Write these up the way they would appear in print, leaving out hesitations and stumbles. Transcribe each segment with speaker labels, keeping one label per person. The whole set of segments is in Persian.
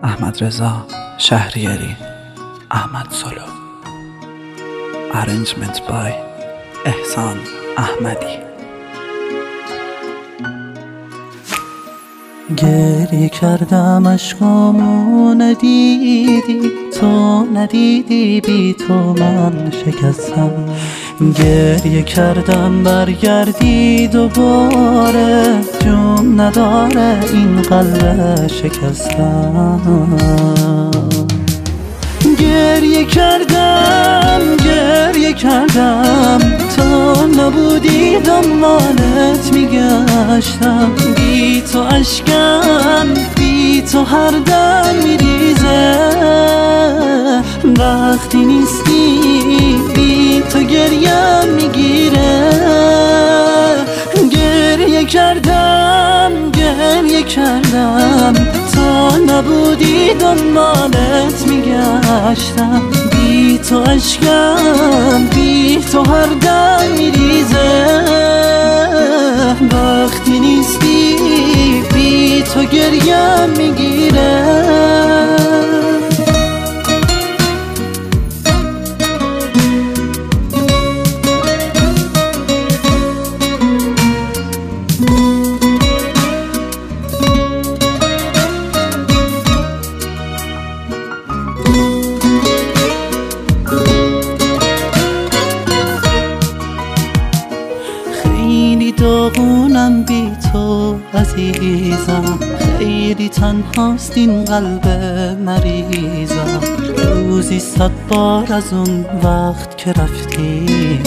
Speaker 1: احمد رضا شهریاری. احمد سولو. Arrangement by احسان احمدی.
Speaker 2: گریه کردم اشکامو ندیدی، تو ندیدی، بی تو من شکستم. گریه کردم برگردی دوباره، جون نداره این قلب شکستم. گریه کردم تا نبودی دنبالت میگشتم. بی تو اشکم، بی تو هر دم میریزه. وقتی نیستی بی تو گریم میگیره. گریه کردم تا نبودی دنبالت میگشتم. بی تو اشکم، بی تو هر دم میریزه. وقتی نیستی بی تو گریم میگیره. خیلی داغونم بی تو عزیزم، خیلی تنهاست این قلب مریضم. روزی 100 بار از اون وقت که رفتی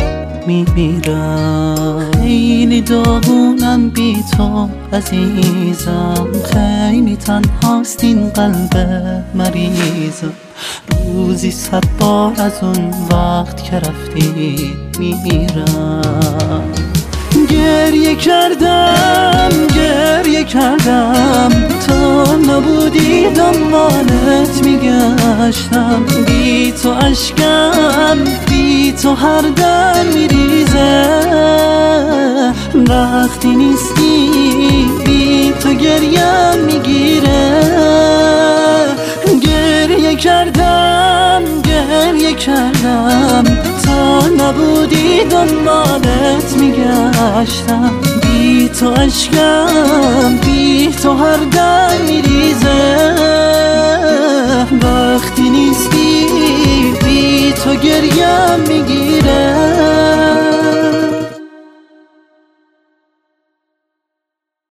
Speaker 2: میمیرم. خیلی داغونم بی تو عزیزم، خیلی تنهاست این قلب مریضم. روزی 100 بار از اون وقت که رفتی میمیرم. گریه کردم تا نبودی دنبالت میگشتم. بی تو اشکم، بی تو هر دم میریزه. وقتی نیستی بی تو گریم میگیره. گریه کردم تا نبودی دنبالت میگشتم. بی تو اشکم، بی تو هر دم میریزه. وقتی نیستی بی تو گریم میگیره.